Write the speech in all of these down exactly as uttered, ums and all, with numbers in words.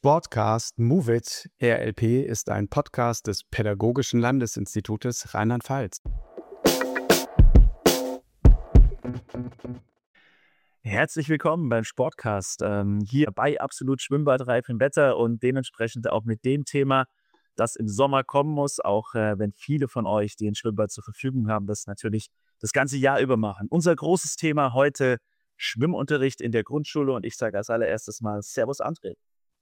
Sportcast Move It R L P ist ein Podcast des Pädagogischen Landesinstitutes Rheinland-Pfalz. Herzlich willkommen beim Sportcast, ähm, hier bei absolut schwimmbadreifem Wetter und dementsprechend auch mit dem Thema, das im Sommer kommen muss, auch äh, wenn viele von euch, die ein Schwimmbad zur Verfügung haben, das natürlich das ganze Jahr über machen. Unser großes Thema heute: Schwimmunterricht in der Grundschule, und ich sage als allererstes mal Servus André.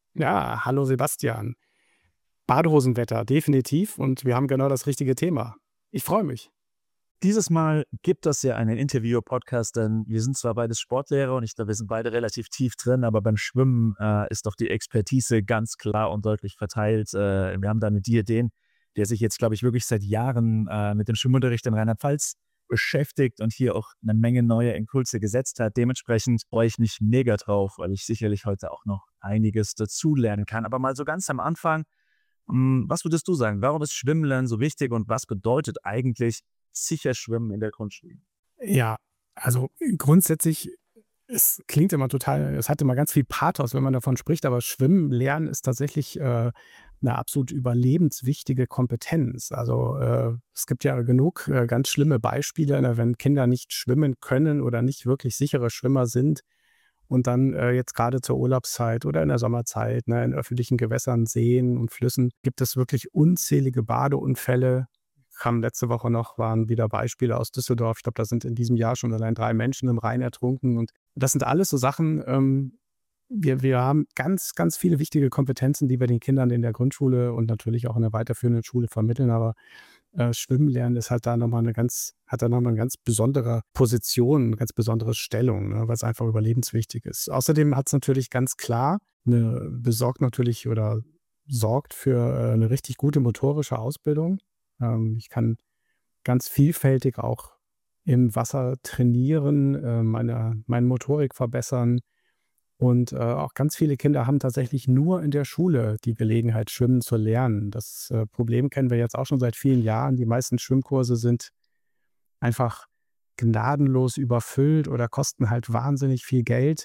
Ja, hallo Sebastian. Badehosenwetter, definitiv. Und wir haben genau das richtige Thema. Ich freue mich. Dieses Mal gibt es ja einen Interview-Podcast, denn wir sind zwar beides Sportlehrer und ich glaube, wir sind beide relativ tief drin, aber beim Schwimmen äh, ist doch die Expertise ganz klar und deutlich verteilt. Äh, wir haben da mit dir den, der sich jetzt, glaube ich, wirklich seit Jahren äh, mit dem Schwimmunterricht in Rheinland-Pfalz beschäftigt und hier auch eine Menge neue Impulse gesetzt hat. Dementsprechend freue ich mich mega drauf, weil ich sicherlich heute auch noch einiges dazulernen kann. Aber mal so ganz am Anfang, mh, was würdest du sagen? Warum ist Schwimmen so wichtig und was bedeutet eigentlich sicher Schwimmen in der Grundschule? Ja, also grundsätzlich, es klingt immer total, es hat immer ganz viel Pathos, wenn man davon spricht, aber Schwimmen lernen ist tatsächlich äh, eine absolut überlebenswichtige Kompetenz. Also äh, es gibt ja genug äh, ganz schlimme Beispiele, ne, wenn Kinder nicht schwimmen können oder nicht wirklich sichere Schwimmer sind und dann äh, jetzt gerade zur Urlaubszeit oder in der Sommerzeit, ne, in öffentlichen Gewässern, Seen und Flüssen gibt es wirklich unzählige Badeunfälle. Kam letzte Woche noch, waren wieder Beispiele aus Düsseldorf. Ich glaube, da sind in diesem Jahr schon allein drei Menschen im Rhein ertrunken. Und das sind alles so Sachen, ähm, wir, wir haben ganz, ganz viele wichtige Kompetenzen, die wir den Kindern in der Grundschule und natürlich auch in der weiterführenden Schule vermitteln. Aber äh, Schwimmen lernen ist halt da nochmal eine ganz, hat da nochmal eine ganz besondere Position, eine ganz besondere Stellung, ne, weil es einfach überlebenswichtig ist. Außerdem hat es natürlich ganz klar, eine, besorgt natürlich oder sorgt für äh, eine richtig gute motorische Ausbildung. Ähm, ich kann ganz vielfältig auch im Wasser trainieren, äh, meine, meine Motorik verbessern. Und äh, auch ganz viele Kinder haben tatsächlich nur in der Schule die Gelegenheit, schwimmen zu lernen. Das äh, Problem kennen wir jetzt auch schon seit vielen Jahren. Die meisten Schwimmkurse sind einfach gnadenlos überfüllt oder kosten halt wahnsinnig viel Geld.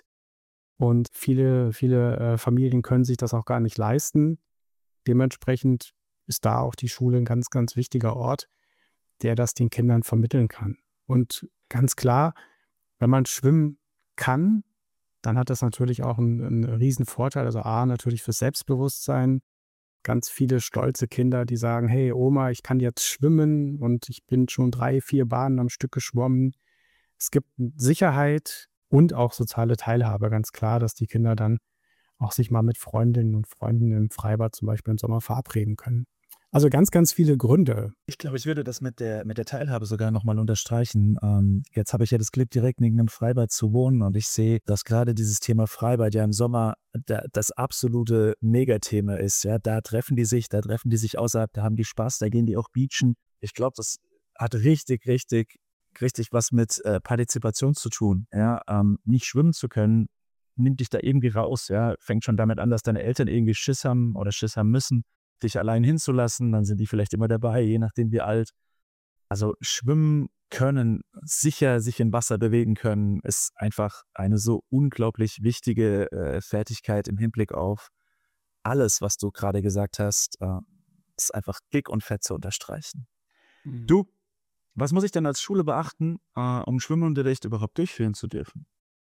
Und viele, viele äh, Familien können sich das auch gar nicht leisten. Dementsprechend ist da auch die Schule ein ganz, ganz wichtiger Ort, der das den Kindern vermitteln kann. Und ganz klar, wenn man schwimmen kann, dann hat das natürlich auch einen, einen riesen Vorteil. Also A, natürlich fürs Selbstbewusstsein. Ganz viele stolze Kinder, die sagen, hey Oma, ich kann jetzt schwimmen und ich bin schon drei, vier Bahnen am Stück geschwommen. Es gibt Sicherheit und auch soziale Teilhabe, ganz klar, dass die Kinder dann auch sich mal mit Freundinnen und Freunden im Freibad zum Beispiel im Sommer verabreden können. Also ganz, ganz viele Gründe. Ich glaube, ich würde das mit der, mit der Teilhabe sogar nochmal unterstreichen. Ähm, jetzt habe ich ja das Glück, direkt neben einem Freibad zu wohnen, und ich sehe, dass gerade dieses Thema Freibad ja im Sommer da, das absolute Megathema ist. Ja, da treffen die sich, da treffen die sich außerhalb, da haben die Spaß, da gehen die auch beachen. Ich glaube, das hat richtig, richtig, richtig was mit äh, Partizipation zu tun. Ja, ähm, nicht schwimmen zu können, nimmt dich da irgendwie raus. Ja, fängt schon damit an, dass deine Eltern irgendwie Schiss haben oder Schiss haben müssen, dich allein hinzulassen, dann sind die vielleicht immer dabei, je nachdem wie alt. Also schwimmen können, sicher sich im Wasser bewegen können, ist einfach eine so unglaublich wichtige äh, Fertigkeit im Hinblick auf alles, was du gerade gesagt hast. Äh, ist einfach dick und fett zu unterstreichen. Mhm. Du, was muss ich denn als Schule beachten, äh, um Schwimmunterricht überhaupt durchführen zu dürfen?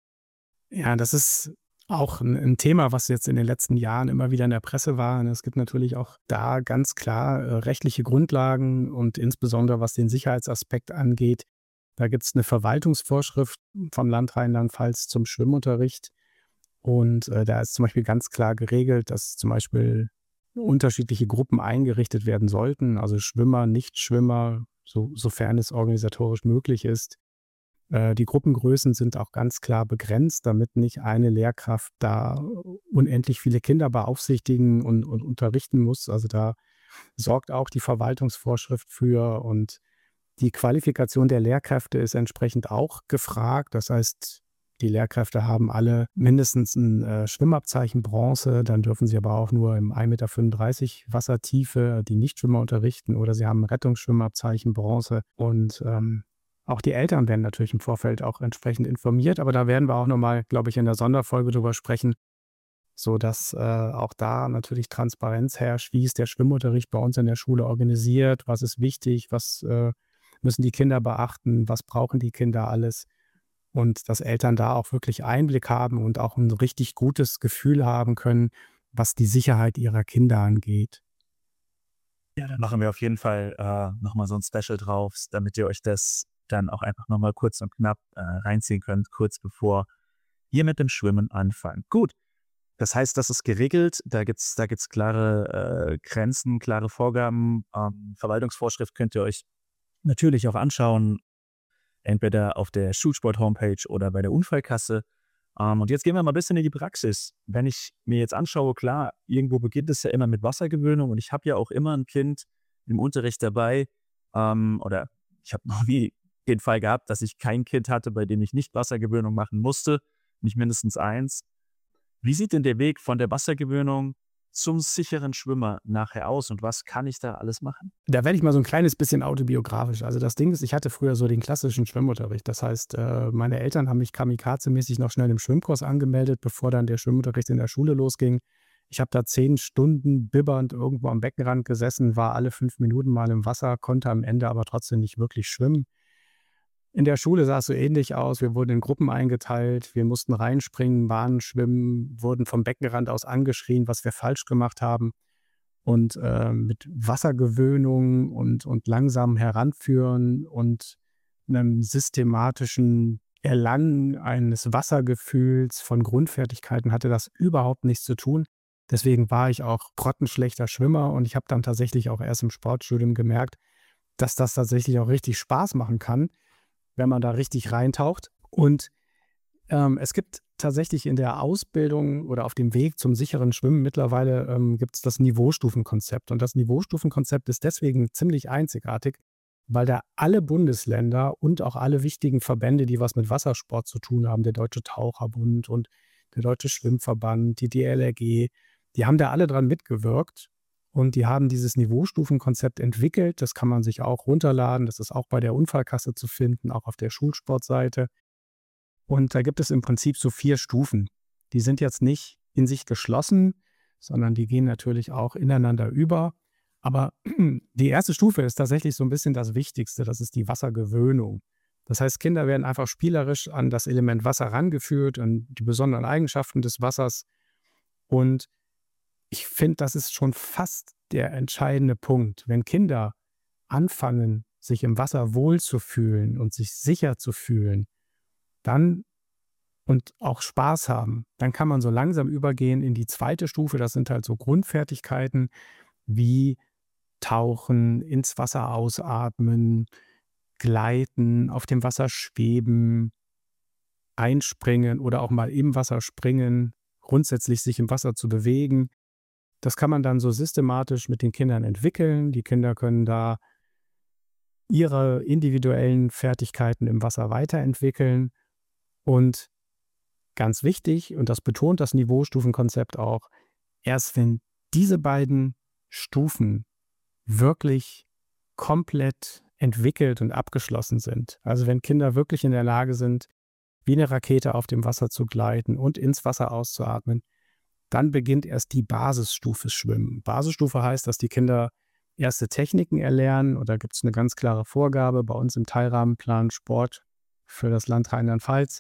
Ja, das ist auch ein, ein Thema, was jetzt in den letzten Jahren immer wieder in der Presse war. Und es gibt natürlich auch da ganz klar äh, rechtliche Grundlagen und insbesondere was den Sicherheitsaspekt angeht. Da gibt es eine Verwaltungsvorschrift vom Land Rheinland-Pfalz zum Schwimmunterricht. Und äh, da ist zum Beispiel ganz klar geregelt, dass zum Beispiel unterschiedliche Gruppen eingerichtet werden sollten. Also Schwimmer, Nichtschwimmer, so, sofern es organisatorisch möglich ist. Äh, Die Gruppengrößen sind auch ganz klar begrenzt, damit nicht eine Lehrkraft da unendlich viele Kinder beaufsichtigen und, und unterrichten muss. Also da sorgt auch die Verwaltungsvorschrift für, und die Qualifikation der Lehrkräfte ist entsprechend auch gefragt. Das heißt, die Lehrkräfte haben alle mindestens ein äh, Schwimmabzeichen Bronze, dann dürfen sie aber auch nur im ein Meter fünfunddreißig Wassertiefe die Nichtschwimmer unterrichten, oder sie haben ein Rettungsschwimmabzeichen Bronze. Und ähm, auch die Eltern werden natürlich im Vorfeld auch entsprechend informiert, aber da werden wir auch nochmal, glaube ich, in der Sonderfolge drüber sprechen. sodass äh, auch da natürlich Transparenz herrscht. Wie ist der Schwimmunterricht bei uns in der Schule organisiert? Was ist wichtig? Was äh, müssen die Kinder beachten? Was brauchen die Kinder alles? Und dass Eltern da auch wirklich Einblick haben und auch ein richtig gutes Gefühl haben können, was die Sicherheit ihrer Kinder angeht. Ja, dann machen wir auf jeden Fall äh, nochmal so ein Special drauf, damit ihr euch das dann auch einfach nochmal kurz und knapp äh, reinziehen könnt, kurz bevor ihr mit dem Schwimmen anfangt. Gut, das heißt, das ist geregelt, da gibt's da gibt's klare äh, Grenzen, klare Vorgaben. Ähm, Verwaltungsvorschrift könnt ihr euch natürlich auch anschauen, entweder auf der Schulsport-Homepage oder bei der Unfallkasse. Ähm, und jetzt gehen wir mal ein bisschen in die Praxis. Wenn ich mir jetzt anschaue, klar, irgendwo beginnt es ja immer mit Wassergewöhnung und ich habe ja auch immer ein Kind im Unterricht dabei. Ähm, oder ich habe noch nie den Fall gehabt, dass ich kein Kind hatte, bei dem ich nicht Wassergewöhnung machen musste, nicht mindestens eins. Wie sieht denn der Weg von der Wassergewöhnung zum sicheren Schwimmer nachher aus und was kann ich da alles machen? Da werde ich mal so ein kleines bisschen autobiografisch. Also, das Ding ist, ich hatte früher so den klassischen Schwimmunterricht. Das heißt, äh, meine Eltern haben mich kamikazemäßig noch schnell im Schwimmkurs angemeldet, bevor dann der Schwimmunterricht in der Schule losging. Ich habe da zehn Stunden bibbernd irgendwo am Beckenrand gesessen, war alle fünf Minuten mal im Wasser, konnte am Ende aber trotzdem nicht wirklich schwimmen. In der Schule sah es so ähnlich aus. Wir wurden in Gruppen eingeteilt. Wir mussten reinspringen, Bahnen schwimmen, wurden vom Beckenrand aus angeschrien, was wir falsch gemacht haben. Und äh, mit Wassergewöhnung und, und langsam Heranführen und einem systematischen Erlangen eines Wassergefühls von Grundfertigkeiten hatte das überhaupt nichts zu tun. Deswegen war ich auch grottenschlechter Schwimmer und ich habe dann tatsächlich auch erst im Sportstudium gemerkt, dass das tatsächlich auch richtig Spaß machen kann, wenn man da richtig reintaucht. Und ähm, es gibt tatsächlich in der Ausbildung oder auf dem Weg zum sicheren Schwimmen mittlerweile ähm, gibt es das Niveaustufenkonzept. Und das Niveaustufenkonzept ist deswegen ziemlich einzigartig, weil da alle Bundesländer und auch alle wichtigen Verbände, die was mit Wassersport zu tun haben, der Deutsche Taucherbund und der Deutsche Schwimmverband, die D L R G, die haben da alle dran mitgewirkt und die haben dieses Niveaustufenkonzept entwickelt. Das kann man sich auch runterladen. Das ist auch bei der Unfallkasse zu finden, auch auf der Schulsportseite. Und da gibt es im Prinzip so vier Stufen. Die sind jetzt nicht in sich geschlossen, sondern die gehen natürlich auch ineinander über. Aber die erste Stufe ist tatsächlich so ein bisschen das Wichtigste. Das ist die Wassergewöhnung. Das heißt, Kinder werden einfach spielerisch an das Element Wasser rangeführt, an die besonderen Eigenschaften des Wassers. Und ich finde, das ist schon fast der entscheidende Punkt. Wenn Kinder anfangen, sich im Wasser wohlzufühlen und sich sicher zu fühlen, dann und auch Spaß haben, dann kann man so langsam übergehen in die zweite Stufe. Das sind halt so Grundfertigkeiten wie Tauchen, ins Wasser ausatmen, gleiten, auf dem Wasser schweben, einspringen oder auch mal im Wasser springen, grundsätzlich sich im Wasser zu bewegen. Das kann man dann so systematisch mit den Kindern entwickeln. Die Kinder können da ihre individuellen Fertigkeiten im Wasser weiterentwickeln. Und ganz wichtig, und das betont das Niveaustufenkonzept auch, erst wenn diese beiden Stufen wirklich komplett entwickelt und abgeschlossen sind, also wenn Kinder wirklich in der Lage sind, wie eine Rakete auf dem Wasser zu gleiten und ins Wasser auszuatmen, dann beginnt erst die Basisstufe Schwimmen. Basisstufe heißt, dass die Kinder erste Techniken erlernen, und da gibt es eine ganz klare Vorgabe bei uns im Teilrahmenplan Sport für das Land Rheinland-Pfalz.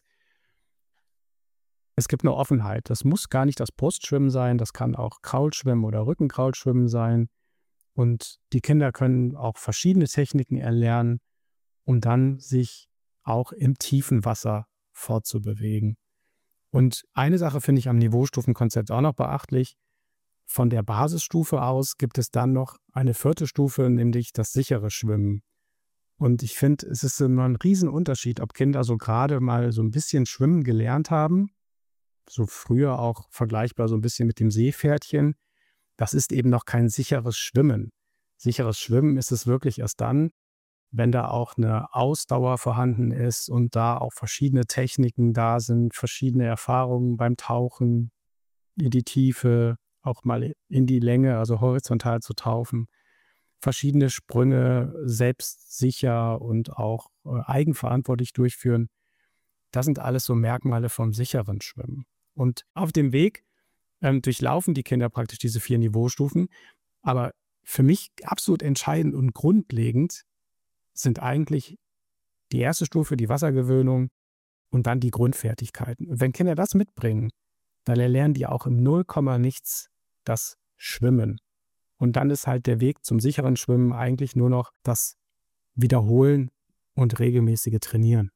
Es gibt eine Offenheit. Das muss gar nicht das Brustschwimmen sein, das kann auch Kraulschwimmen oder Rückenkraulschwimmen sein. Und die Kinder können auch verschiedene Techniken erlernen, um dann sich auch im tiefen Wasser fortzubewegen. Und eine Sache finde ich am Niveaustufenkonzept auch noch beachtlich. Von der Basisstufe aus gibt es dann noch eine vierte Stufe, nämlich das sichere Schwimmen. Und ich finde, es ist immer ein Riesenunterschied, ob Kinder so gerade mal so ein bisschen schwimmen gelernt haben, so früher auch vergleichbar so ein bisschen mit dem Seepferdchen. Das ist eben noch kein sicheres Schwimmen. Sicheres Schwimmen ist es wirklich erst dann, wenn da auch eine Ausdauer vorhanden ist und da auch verschiedene Techniken da sind, verschiedene Erfahrungen beim Tauchen in die Tiefe, auch mal in die Länge, also horizontal zu tauchen, verschiedene Sprünge selbstsicher und auch äh, eigenverantwortlich durchführen. Das sind alles so Merkmale vom sicheren Schwimmen. Und auf dem Weg ähm, durchlaufen die Kinder praktisch diese vier Niveaustufen. Aber für mich absolut entscheidend und grundlegend sind eigentlich die erste Stufe, die Wassergewöhnung und dann die Grundfertigkeiten. Und wenn Kinder das mitbringen, dann erlernen die auch im Nullkomma nichts das Schwimmen. Und dann ist halt der Weg zum sicheren Schwimmen eigentlich nur noch das Wiederholen und regelmäßige Trainieren.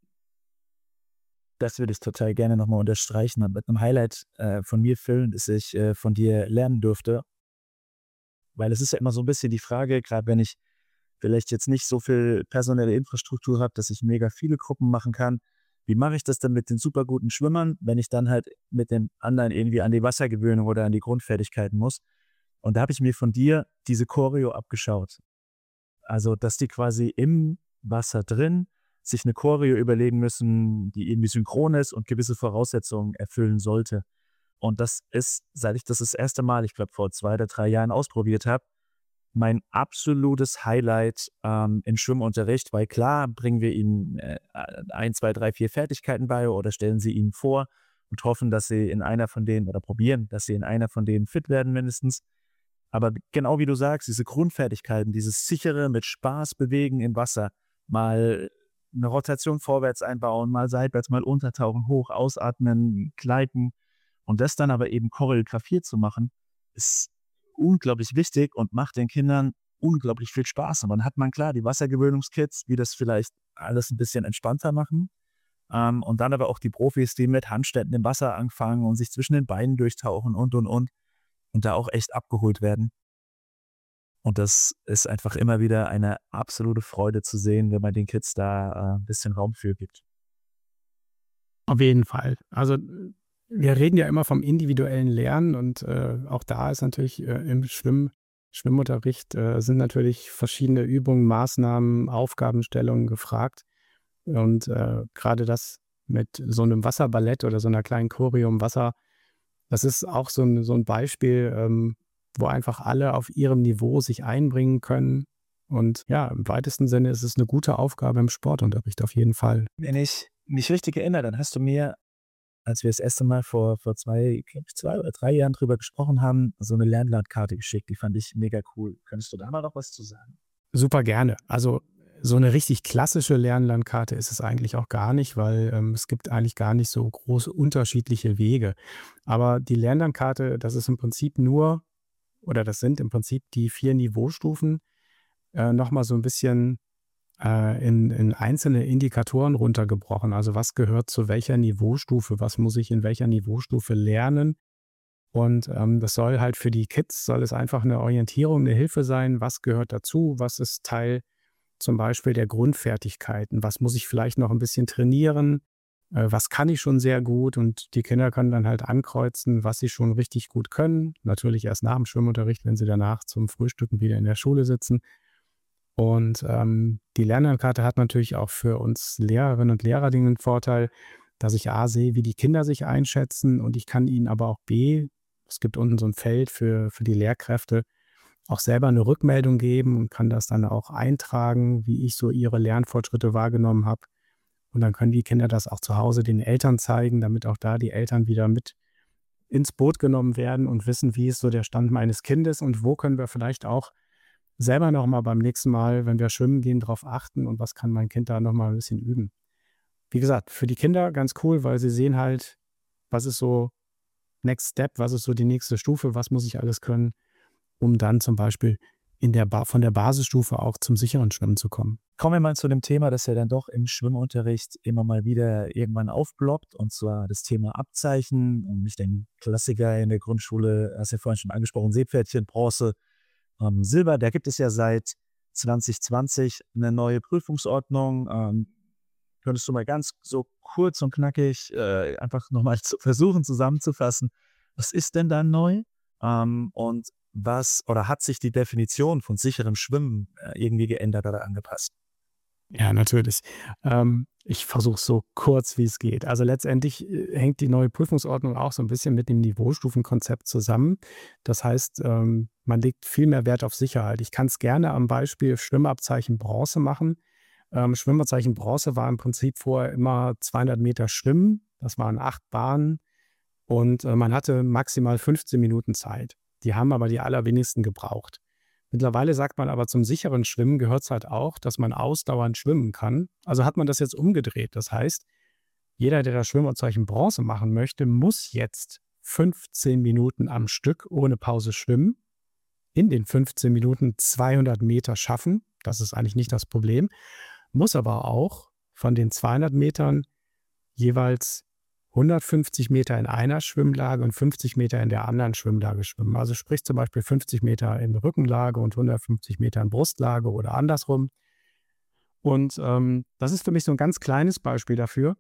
Das würde ich total gerne nochmal unterstreichen. Und mit einem Highlight äh, von mir füllen, das ich äh, von dir lernen durfte. Weil es ist ja immer so ein bisschen die Frage, gerade wenn ich vielleicht jetzt nicht so viel personelle Infrastruktur habe, dass ich mega viele Gruppen machen kann. Wie mache ich das denn mit den super guten Schwimmern, wenn ich dann halt mit den anderen irgendwie an die Wassergewöhnung oder an die Grundfertigkeiten muss? Und da habe ich mir von dir diese Choreo abgeschaut. Also, dass die quasi im Wasser drin sich eine Choreo überlegen müssen, die irgendwie synchron ist und gewisse Voraussetzungen erfüllen sollte. Und das ist, seit ich das das erste Mal, ich glaube vor zwei oder drei Jahren ausprobiert habe, mein absolutes Highlight ähm, im Schwimmunterricht, weil klar bringen wir ihnen äh, ein, zwei, drei, vier Fertigkeiten bei oder stellen sie ihnen vor und hoffen, dass sie in einer von denen oder probieren, dass sie in einer von denen fit werden mindestens. Aber genau wie du sagst, diese Grundfertigkeiten, dieses sichere mit Spaß bewegen im Wasser, mal eine Rotation vorwärts einbauen, mal seitwärts, mal untertauchen, hoch, ausatmen, gleiten und das dann aber eben choreografiert zu machen, ist unglaublich wichtig und macht den Kindern unglaublich viel Spaß. Und dann hat man klar die Wassergewöhnungskids, die das vielleicht alles ein bisschen entspannter machen. Ähm, und dann aber auch die Profis, die mit Handständen im Wasser anfangen und sich zwischen den Beinen durchtauchen und, und, und. Und da auch echt abgeholt werden. Und das ist einfach immer wieder eine absolute Freude zu sehen, wenn man den Kids da äh, ein bisschen Raum für gibt. Auf jeden Fall. Also wir reden ja immer vom individuellen Lernen und äh, auch da ist natürlich äh, im Schwimm Schwimmunterricht äh, sind natürlich verschiedene Übungen, Maßnahmen, Aufgabenstellungen gefragt. Und äh, gerade das mit so einem Wasserballett oder so einer kleinen Choreo im Wasser, das ist auch so ein, so ein Beispiel, ähm, wo einfach alle auf ihrem Niveau sich einbringen können. Und ja, im weitesten Sinne ist es eine gute Aufgabe im Sportunterricht auf jeden Fall. Wenn ich mich richtig erinnere, dann hast du mir, als wir das erste Mal vor, vor zwei, glaub ich, zwei oder drei Jahren drüber gesprochen haben, so eine Lernlandkarte geschickt. Die fand ich mega cool. Könntest du da mal noch was zu sagen? Super gerne. Also so eine richtig klassische Lernlandkarte ist es eigentlich auch gar nicht, weil ähm, es gibt eigentlich gar nicht so große unterschiedliche Wege. Aber die Lernlandkarte, das ist im Prinzip nur, oder das sind im Prinzip die vier Niveaustufen, äh, noch mal so ein bisschen äh, in, in einzelne Indikatoren runtergebrochen. Also was gehört zu welcher Niveaustufe, was muss ich in welcher Niveaustufe lernen? Und ähm, das soll halt für die Kids, soll es einfach eine Orientierung, eine Hilfe sein, was gehört dazu, was ist Teil zum Beispiel der Grundfertigkeiten, was muss ich vielleicht noch ein bisschen trainieren, äh, was kann ich schon sehr gut und die Kinder können dann halt ankreuzen, was sie schon richtig gut können. Natürlich erst nach dem Schwimmunterricht, wenn sie danach zum Frühstücken wieder in der Schule sitzen. Und ähm, die Lernlandkarte hat natürlich auch für uns Lehrerinnen und Lehrer den Vorteil, dass ich A sehe, wie die Kinder sich einschätzen und ich kann ihnen aber auch B, es gibt unten so ein Feld für, für die Lehrkräfte, auch selber eine Rückmeldung geben und kann das dann auch eintragen, wie ich so ihre Lernfortschritte wahrgenommen habe. Und dann können die Kinder das auch zu Hause den Eltern zeigen, damit auch da die Eltern wieder mit ins Boot genommen werden und wissen, wie ist so der Stand meines Kindes und wo können wir vielleicht auch selber noch mal beim nächsten Mal, wenn wir schwimmen gehen, drauf achten und was kann mein Kind da noch mal ein bisschen üben. Wie gesagt, für die Kinder ganz cool, weil sie sehen halt, was ist so Next Step, was ist so die nächste Stufe, was muss ich alles können, um dann zum Beispiel in der ba von der Basisstufe auch zum sicheren Schwimmen zu kommen. Kommen wir mal zu dem Thema, das ja dann doch im Schwimmunterricht immer mal wieder irgendwann aufploppt, und zwar das Thema Abzeichen. Und ich denke, Klassiker in der Grundschule, hast du ja vorhin schon angesprochen, Seepferdchen, Bronze, ähm, Silber. Da gibt es ja seit zwanzig zwanzig eine neue Prüfungsordnung. Ähm, könntest du mal ganz so kurz und knackig äh, einfach nochmal zu versuchen zusammenzufassen, was ist denn da neu? Ähm, und was oder hat sich die Definition von sicherem Schwimmen äh, irgendwie geändert oder angepasst? Ja, natürlich. Ähm, ich versuche es so kurz, wie es geht. Also letztendlich äh, hängt die neue Prüfungsordnung auch so ein bisschen mit dem Niveaustufenkonzept zusammen. Das heißt, ähm, man legt viel mehr Wert auf Sicherheit. Ich kann es gerne am Beispiel Schwimmabzeichen Bronze machen. Ähm, Schwimmabzeichen Bronze war im Prinzip vorher immer zweihundert Meter Schwimmen. Das waren acht Bahnen, und äh, man hatte maximal fünfzehn Minuten Zeit. Die haben aber die allerwenigsten gebraucht. Mittlerweile sagt man aber, zum sicheren Schwimmen gehört es halt auch, dass man ausdauernd schwimmen kann. Also hat man das jetzt umgedreht. Das heißt, jeder, der das Schwimmabzeichen Bronze machen möchte, muss jetzt fünfzehn Minuten am Stück ohne Pause schwimmen, in den fünfzehn Minuten zweihundert Meter schaffen. Das ist eigentlich nicht das Problem. Muss aber auch von den zweihundert Metern jeweils hundertfünfzig Meter in einer Schwimmlage und fünfzig Meter in der anderen Schwimmlage schwimmen. Also sprich zum Beispiel fünfzig Meter in Rückenlage und hundertfünfzig Meter in Brustlage oder andersrum. Und ähm, das ist für mich so ein ganz kleines Beispiel dafür,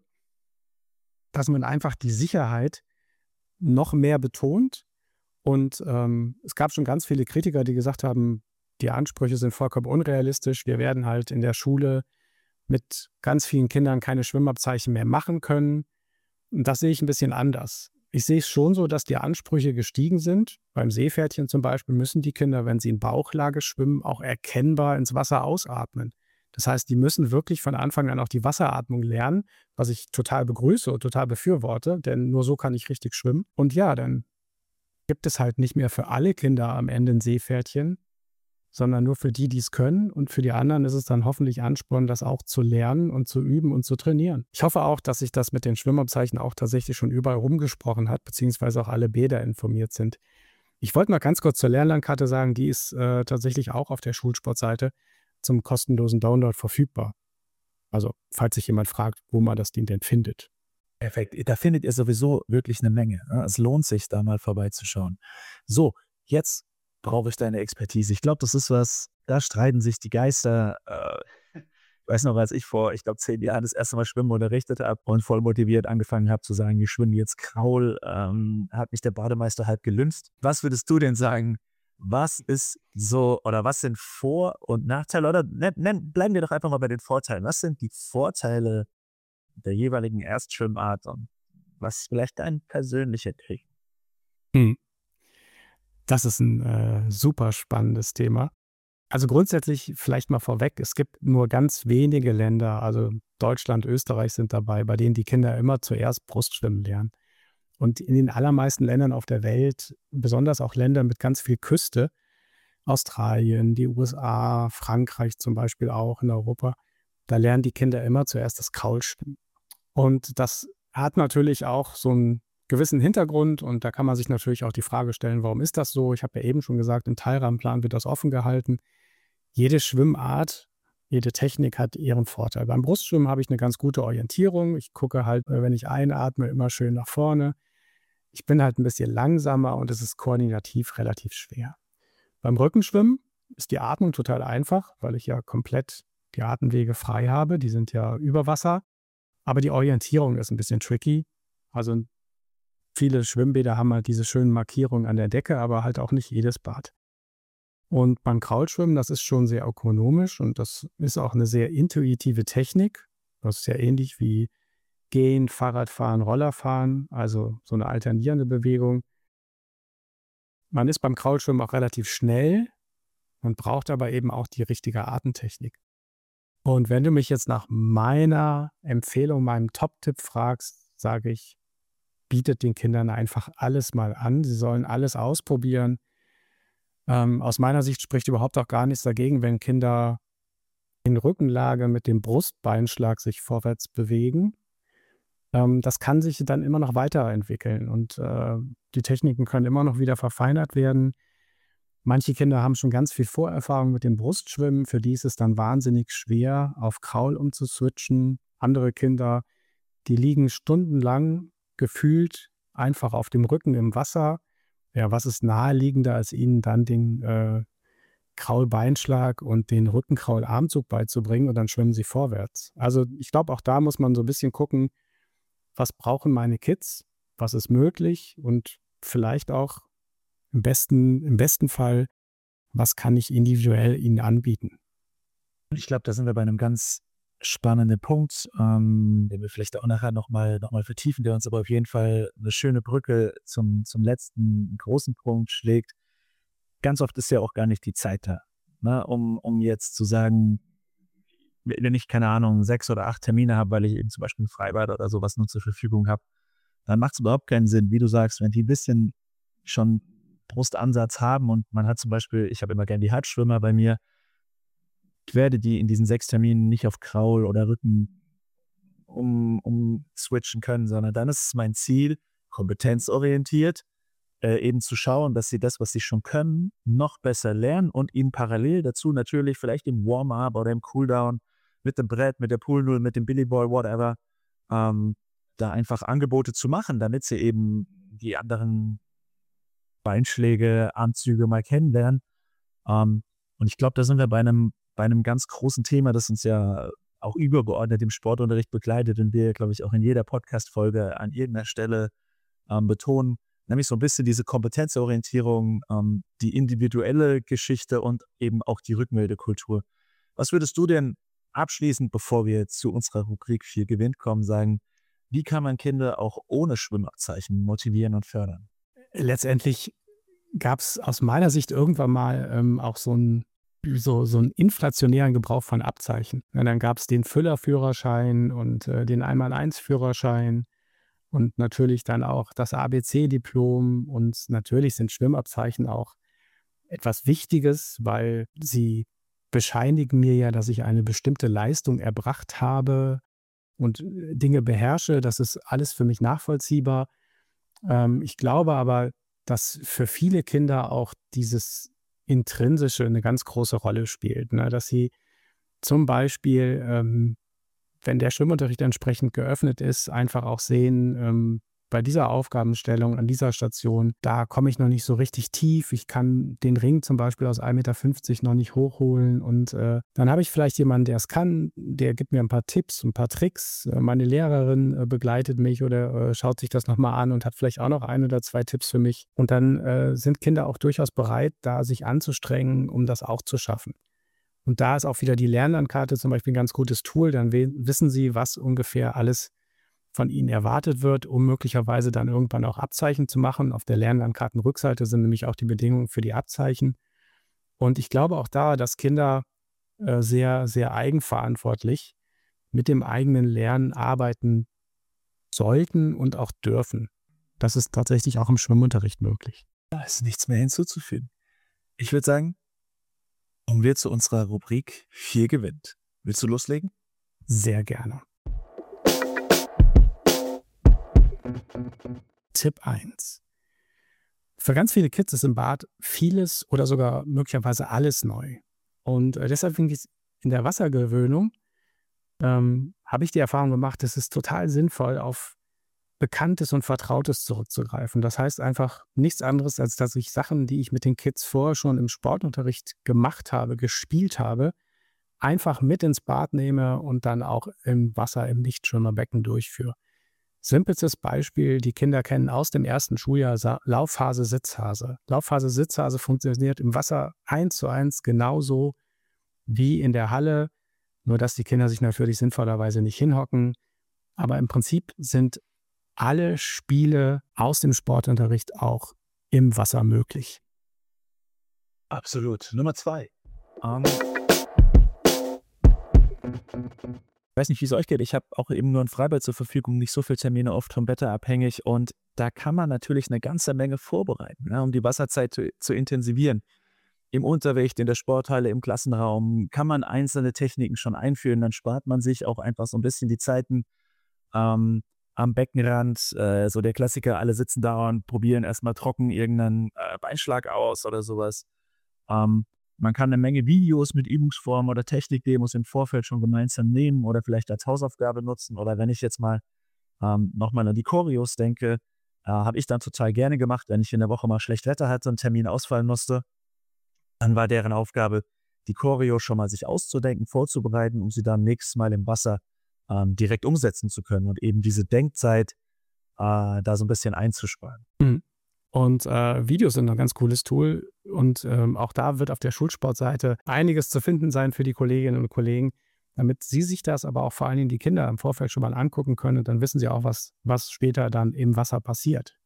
dass man einfach die Sicherheit noch mehr betont. Und ähm, es gab schon ganz viele Kritiker, die gesagt haben, die Ansprüche sind vollkommen unrealistisch. Wir werden halt in der Schule mit ganz vielen Kindern keine Schwimmabzeichen mehr machen können. Und das sehe ich ein bisschen anders. Ich sehe es schon so, dass die Ansprüche gestiegen sind. Beim Seepferdchen zum Beispiel müssen die Kinder, wenn sie in Bauchlage schwimmen, auch erkennbar ins Wasser ausatmen. Das heißt, die müssen wirklich von Anfang an auch die Wasseratmung lernen, was ich total begrüße und total befürworte, denn nur so kann ich richtig schwimmen. Und ja, dann gibt es halt nicht mehr für alle Kinder am Ende ein Seepferdchen, sondern nur für die, die es können. Und für die anderen ist es dann hoffentlich Ansporn, das auch zu lernen und zu üben und zu trainieren. Ich hoffe auch, dass sich das mit den Schwimmabzeichen auch tatsächlich schon überall rumgesprochen hat, beziehungsweise auch alle Bäder informiert sind. Ich wollte mal ganz kurz zur Lernlandkarte sagen, die ist äh, tatsächlich auch auf der Schulsportseite zum kostenlosen Download verfügbar. Also, falls sich jemand fragt, wo man das Ding denn findet. Perfekt. Da findet ihr sowieso wirklich eine Menge. Ne? Es lohnt sich, da mal vorbeizuschauen. So, jetzt brauche ich deine Expertise. Ich glaube, das ist was, da streiten sich die Geister. Äh, ich weiß noch, als ich vor, ich glaube, zehn Jahren das erste Mal Schwimmen unterrichtet habe und voll motiviert angefangen habe zu sagen, wir schwimmen jetzt Kraul, ähm, hat mich der Bademeister halb gelüncht. Was würdest du denn sagen, was ist so, oder was sind Vor- und Nachteile, oder nenn, nenn, bleiben wir doch einfach mal bei den Vorteilen. Was sind die Vorteile der jeweiligen Erstschwimmart und was ist vielleicht dein persönlicher Trick? Hm. Das ist ein äh, super spannendes Thema. Also grundsätzlich vielleicht mal vorweg, es gibt nur ganz wenige Länder, also Deutschland, Österreich sind dabei, bei denen die Kinder immer zuerst Brustschwimmen lernen. Und in den allermeisten Ländern auf der Welt, besonders auch Länder mit ganz viel Küste, Australien, die U S A, Frankreich zum Beispiel auch in Europa, da lernen die Kinder immer zuerst das Kraulschwimmen. Und das hat natürlich auch so einen gewissen Hintergrund und da kann man sich natürlich auch die Frage stellen, warum ist das so? Ich habe ja eben schon gesagt, im Teilrahmenplan wird das offen gehalten. Jede Schwimmart, jede Technik hat ihren Vorteil. Beim Brustschwimmen habe ich eine ganz gute Orientierung. Ich gucke halt, äh, wenn ich einatme, immer schön nach vorne. Ich bin halt ein bisschen langsamer und es ist koordinativ relativ schwer. Beim Rückenschwimmen ist die Atmung total einfach, weil ich ja komplett die Atemwege frei habe. Die sind ja über Wasser. Aber die Orientierung ist ein bisschen tricky. Also viele Schwimmbäder haben halt diese schönen Markierungen an der Decke, aber halt auch nicht jedes Bad. Und beim Kraulschwimmen, das ist schon sehr ökonomisch und das ist auch eine sehr intuitive Technik. Das ist ja ähnlich wie Gehen, Fahrradfahren, Rollerfahren, also so eine alternierende Bewegung. Man ist beim Kraulschwimmen auch relativ schnell und braucht aber eben auch die richtige Atemtechnik. Und wenn du mich jetzt nach meiner Empfehlung, meinem Top-Tipp fragst, sage ich, bietet den Kindern einfach alles mal an. Sie sollen alles ausprobieren. Ähm, aus meiner Sicht spricht überhaupt auch gar nichts dagegen, wenn Kinder in Rückenlage mit dem Brustbeinschlag sich vorwärts bewegen. Ähm, das kann sich dann immer noch weiterentwickeln und äh, die Techniken können immer noch wieder verfeinert werden. Manche Kinder haben schon ganz viel Vorerfahrung mit dem Brustschwimmen. Für die ist es dann wahnsinnig schwer, auf Kraul umzuswitchen. Andere Kinder, die liegen stundenlang gefühlt einfach auf dem Rücken im Wasser. Ja, was ist naheliegender, als ihnen dann den äh, Kraulbeinschlag und den Rückenkraularmzug beizubringen und dann schwimmen sie vorwärts. Also ich glaube, auch da muss man so ein bisschen gucken, was brauchen meine Kids, was ist möglich und vielleicht auch im besten, im besten Fall, was kann ich individuell ihnen anbieten. Ich glaube, da sind wir bei einem ganz spannenden Punkt, ähm, den wir vielleicht auch nachher nochmal noch mal vertiefen, der uns aber auf jeden Fall eine schöne Brücke zum, zum letzten großen Punkt schlägt. Ganz oft ist ja auch gar nicht die Zeit da, ne? um, um jetzt zu sagen, wenn ich, keine Ahnung, sechs oder acht Termine habe, weil ich eben zum Beispiel ein Freibad oder sowas nur zur Verfügung habe, dann macht es überhaupt keinen Sinn, wie du sagst, wenn die ein bisschen schon Brustansatz haben und man hat zum Beispiel, ich habe immer gerne die Halbschwimmer bei mir, ich werde die in diesen sechs Terminen nicht auf Kraul oder Rücken um, um switchen können, sondern dann ist es mein Ziel, kompetenzorientiert, äh, eben zu schauen, dass sie das, was sie schon können, noch besser lernen und ihnen parallel dazu natürlich vielleicht im Warm-up oder im Cooldown mit dem Brett, mit der Poolnull, mit dem Billy Ball, whatever, ähm, da einfach Angebote zu machen, damit sie eben die anderen Beinschläge, Anzüge mal kennenlernen. Ähm, und ich glaube, da sind wir bei einem, bei einem ganz großen Thema, das uns ja auch übergeordnet im Sportunterricht begleitet und wir, glaube ich, auch in jeder Podcast-Folge an irgendeiner Stelle ähm, betonen, nämlich so ein bisschen diese Kompetenzorientierung, ähm, die individuelle Geschichte und eben auch die Rückmeldekultur. Was würdest du denn abschließend, bevor wir zu unserer Rubrik vier gewinnt kommen, sagen, wie kann man Kinder auch ohne Schwimmabzeichen motivieren und fördern? Letztendlich gab es aus meiner Sicht irgendwann mal ähm, auch so einen so, so einen inflationären Gebrauch von Abzeichen. Ja, dann gab es den Füllerführerschein und äh, den Einmal-Eins-Führerschein und natürlich dann auch das A B C-Diplom. Und natürlich sind Schwimmabzeichen auch etwas Wichtiges, weil sie bescheinigen mir ja, dass ich eine bestimmte Leistung erbracht habe und äh, Dinge beherrsche. Das ist alles für mich nachvollziehbar. Ähm, ich glaube aber, dass für viele Kinder auch dieses Intrinsische eine ganz große Rolle spielt, ne? Dass sie zum Beispiel, ähm, wenn der Schwimmunterricht entsprechend geöffnet ist, einfach auch sehen, ähm, bei dieser Aufgabenstellung an dieser Station, da komme ich noch nicht so richtig tief. Ich kann den Ring zum Beispiel aus ein Meter fünfzig noch nicht hochholen. Und äh, dann habe ich vielleicht jemanden, der es kann, der gibt mir ein paar Tipps, ein paar Tricks. Äh, meine Lehrerin äh, begleitet mich oder äh, schaut sich das nochmal an und hat vielleicht auch noch ein oder zwei Tipps für mich. Und dann äh, sind Kinder auch durchaus bereit, da sich anzustrengen, um das auch zu schaffen. Und da ist auch wieder die Lernlandkarte zum Beispiel ein ganz gutes Tool. Dann we- wissen sie, was ungefähr alles von ihnen erwartet wird, um möglicherweise dann irgendwann auch Abzeichen zu machen. Auf der Lernlandkartenrückseite sind nämlich auch die Bedingungen für die Abzeichen. Und ich glaube auch da, dass Kinder äh, sehr, sehr eigenverantwortlich mit dem eigenen Lernen arbeiten sollten und auch dürfen. Das ist tatsächlich auch im Schwimmunterricht möglich. Da ist nichts mehr hinzuzufügen. Ich würde sagen, kommen wir zu unserer Rubrik vier gewinnt. Willst du loslegen? Sehr gerne. Tipp eins. Für ganz viele Kids ist im Bad vieles oder sogar möglicherweise alles neu. Und äh, deshalb finde ich in der Wassergewöhnung ähm, habe ich die Erfahrung gemacht, es ist total sinnvoll, auf Bekanntes und Vertrautes zurückzugreifen. Das heißt einfach nichts anderes, als dass ich Sachen, die ich mit den Kids vorher schon im Sportunterricht gemacht habe, gespielt habe, einfach mit ins Bad nehme und dann auch im Wasser, im Nichtschwimmerbecken durchführe. Simpelstes Beispiel, die Kinder kennen aus dem ersten Schuljahr Sa- Laufphase, Sitzphase. Laufphase, Sitzphase funktioniert im Wasser eins zu eins genauso wie in der Halle, nur dass die Kinder sich natürlich sinnvollerweise nicht hinhocken. Aber im Prinzip sind alle Spiele aus dem Sportunterricht auch im Wasser möglich. Absolut. Nummer zwei. Ähm, ich weiß nicht, wie es euch geht. Ich habe auch eben nur ein Freibad zur Verfügung, nicht so viele Termine, oft vom Wetter abhängig. Und da kann man natürlich eine ganze Menge vorbereiten, ne, um die Wasserzeit zu, zu intensivieren. Im Unterricht, in der Sporthalle, im Klassenraum kann man einzelne Techniken schon einführen. Dann spart man sich auch einfach so ein bisschen die Zeiten ähm, am Beckenrand. Äh, so der Klassiker, alle sitzen da und probieren erstmal trocken irgendeinen äh, Beinschlag aus oder sowas. Ähm, man kann eine Menge Videos mit Übungsformen oder Technikdemos im Vorfeld schon gemeinsam nehmen oder vielleicht als Hausaufgabe nutzen. Oder wenn ich jetzt mal ähm, nochmal an die Choreos denke, äh, habe ich dann total gerne gemacht, wenn ich in der Woche mal schlecht Wetter hatte und Termin ausfallen musste. Dann war deren Aufgabe, die Choreo schon mal sich auszudenken, vorzubereiten, um sie dann nächstes Mal im Wasser ähm, direkt umsetzen zu können und eben diese Denkzeit äh, da so ein bisschen einzusparen. Mhm. Und äh, Videos sind ein ganz cooles Tool. Und ähm, auch da wird auf der Schulsportseite einiges zu finden sein für die Kolleginnen und Kollegen, damit sie sich das, aber auch vor allen Dingen die Kinder im Vorfeld schon mal angucken können. Und dann wissen sie auch, was, was später dann im Wasser passiert.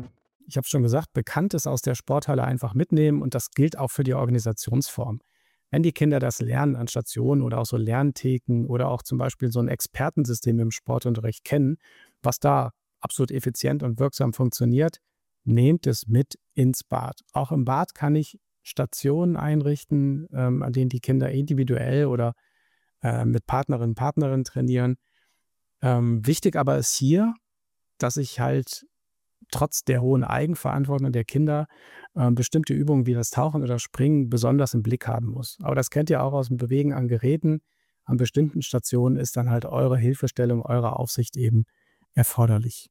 Ich habe schon gesagt, Bekanntes aus der Sporthalle einfach mitnehmen. Und das gilt auch für die Organisationsform. wenn die Kinder das lernen an Stationen oder auch so Lerntheken oder auch zum Beispiel so ein Expertensystem im Sportunterricht kennen, was da absolut effizient und wirksam funktioniert, nehmt es mit ins Bad. Auch im Bad kann ich Stationen einrichten, ähm, an denen die Kinder individuell oder äh, mit Partnerinnen und Partnerinnen trainieren. Ähm, wichtig aber ist hier, dass ich halt trotz der hohen Eigenverantwortung der Kinder äh, bestimmte Übungen wie das Tauchen oder Springen besonders im Blick haben muss. Aber das kennt ihr auch aus dem Bewegen an Geräten. An bestimmten Stationen ist dann halt eure Hilfestellung, eure Aufsicht eben erforderlich.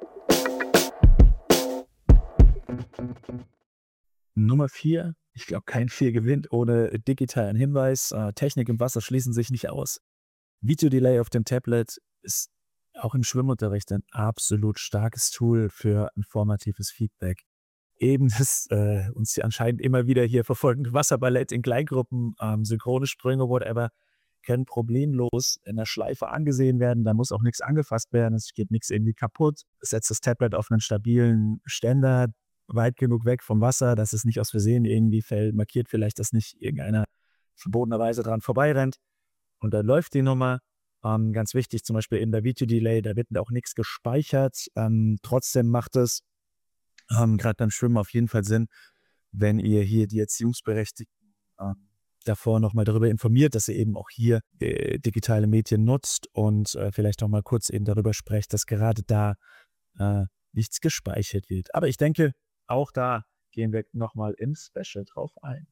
Nummer vier, ich glaube, kein Vier gewinnt ohne digitalen Hinweis. Äh, Technik im Wasser schließen sich nicht aus. Video-Delay auf dem Tablet ist auch im Schwimmunterricht ein absolut starkes Tool für informatives Feedback. Eben das äh, uns anscheinend immer wieder hier verfolgende Wasserballett in Kleingruppen, ähm, synchrone Sprünge, whatever, können problemlos in der Schleife angesehen werden. Da muss auch nichts angefasst werden, es geht nichts irgendwie kaputt. Setzt das Tablet auf einen stabilen Ständer, weit genug weg vom Wasser, dass es nicht aus Versehen irgendwie fällt, markiert vielleicht, dass nicht irgendeiner verbotenerweise dran vorbeirennt. Und dann läuft die Nummer. Ähm, ganz wichtig, zum Beispiel in der Video-Delay, da wird auch nichts gespeichert. Ähm, trotzdem macht es ähm, gerade beim Schwimmen auf jeden Fall Sinn, wenn ihr hier die Erziehungsberechtigten ähm, davor nochmal darüber informiert, dass ihr eben auch hier äh, digitale Medien nutzt und äh, vielleicht nochmal kurz eben darüber sprecht, dass gerade da äh, nichts gespeichert wird. Aber ich denke, auch da gehen wir nochmal im Special drauf ein.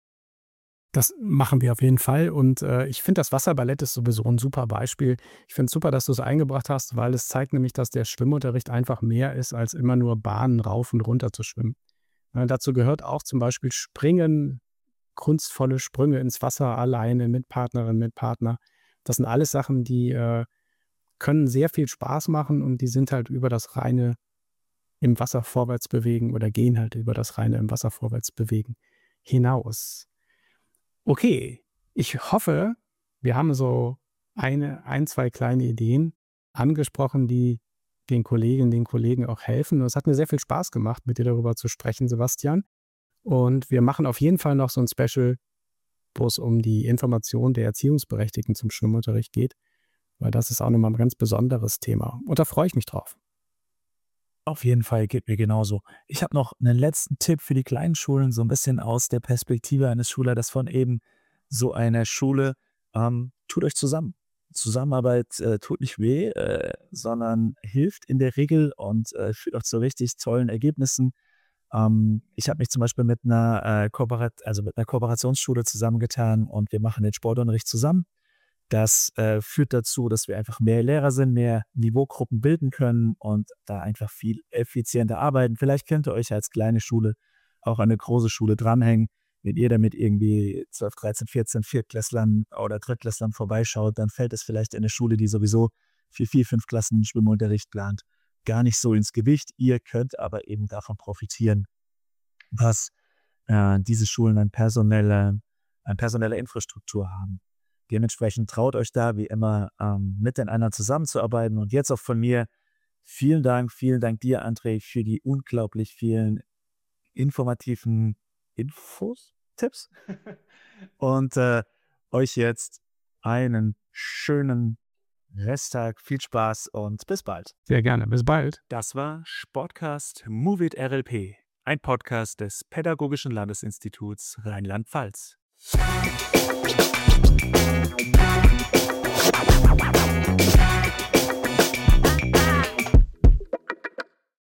Das machen wir auf jeden Fall und äh, ich finde, das Wasserballett ist sowieso ein super Beispiel. Ich finde es super, dass du es eingebracht hast, weil es zeigt nämlich, dass der Schwimmunterricht einfach mehr ist, als immer nur Bahnen rauf und runter zu schwimmen. Äh, dazu gehört auch zum Beispiel Springen, kunstvolle Sprünge ins Wasser alleine mit Partnerin, mit Partner. Das sind alles Sachen, die äh, können sehr viel Spaß machen und die sind halt über das reine im Wasser vorwärts bewegen oder gehen halt über das reine im Wasser vorwärts bewegen hinaus. Okay, ich hoffe, wir haben so eine, ein, zwei kleine Ideen angesprochen, die den Kolleginnen, den Kollegen auch helfen. Und es hat mir sehr viel Spaß gemacht, mit dir darüber zu sprechen, Sebastian. Und wir machen auf jeden Fall noch so ein Special, wo es um die Information der Erziehungsberechtigten zum Schwimmunterricht geht, weil das ist auch nochmal ein ganz besonderes Thema. Und da freue ich mich drauf. Auf jeden Fall, geht mir genauso. Ich habe noch einen letzten Tipp für die kleinen Schulen, so ein bisschen aus der Perspektive eines Schulleiters von eben so einer Schule. Ähm, tut euch zusammen. Zusammenarbeit äh, tut nicht weh, äh, sondern hilft in der Regel und äh, führt auch zu richtig tollen Ergebnissen. Ähm, ich habe mich zum Beispiel mit einer, äh, Kooperat also mit einer Kooperationsschule zusammengetan und wir machen den Sportunterricht zusammen. Das äh, führt dazu, dass wir einfach mehr Lehrer sind, mehr Niveaugruppen bilden können und da einfach viel effizienter arbeiten. Vielleicht könnt ihr euch als kleine Schule auch an eine große Schule dranhängen. Wenn ihr damit irgendwie zwölf, dreizehn, vierzehn Viertklässlern oder Drittklässlern vorbeischaut, dann fällt es vielleicht in eine Schule, die sowieso für vier, fünf Klassen Schwimmunterricht plant, gar nicht so ins Gewicht. Ihr könnt aber eben davon profitieren, was äh, diese Schulen an personelle, an personelle Infrastruktur haben. Dementsprechend traut euch da wie immer ähm, miteinander zusammenzuarbeiten. Und jetzt auch von mir vielen Dank, vielen Dank dir, André, für die unglaublich vielen informativen Infos, Tipps. Und äh, euch jetzt einen schönen Resttag, viel Spaß und bis bald. Sehr gerne. Bis bald. Das war Sportcast Move It R L P, ein Podcast des Pädagogischen Landesinstituts Rheinland-Pfalz.